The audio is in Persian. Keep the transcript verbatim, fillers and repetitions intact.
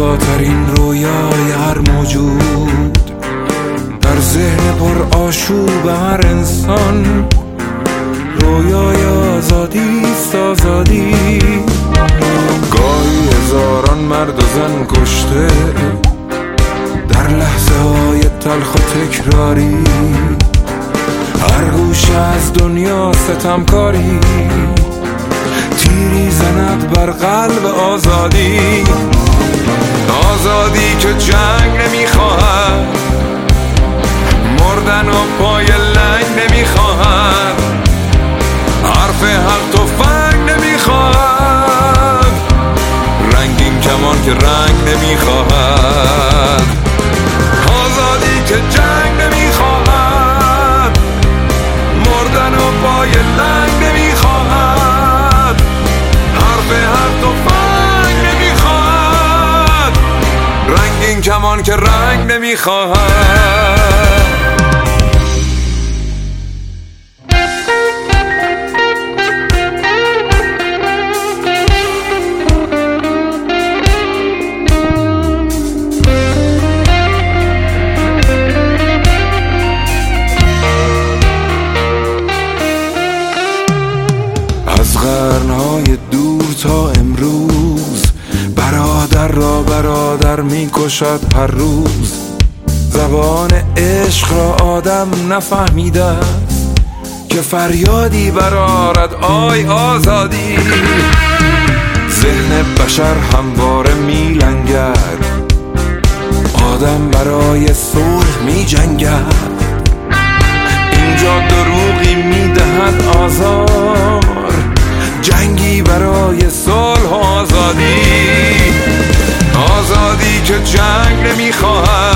زیباترین رویای هر موجود، در ذهن پر آشوب هر انسان. رویای آزادی است، آزادی. گاهی هزاران مرد و زن کشته در لحظه های تلخ و تکراری، هر گوشه از دنیا ستمکاری، تیری زند بر قلب آزادی. آزادی که جنگ نمیخواهد، مردن و پای لنگ نمیخواهد، حرف حق تفنگ نمیخواهد، رنگین کمان که رنگ نمیخواهد. آزادی که جنگ نمیخواهد، مردن و پای لنگ نمیخواهد، حرف حق تفنگ نمیخواهد، رنگین کمان که رنگ نمیخواهد. از قرنهای دور تا امروز، برادر را برادر می کشد هر روز. زبان عشق را آدم نفهمیده است که فریادی برآرد آی آزادی. ذهن بشر همواره می لنگد، آدم برای صلح می جنگد. اینجا دروغی می دهد آزار، جنگی برای صلح و آزادی. آزادی که جنگ نمیخواهد،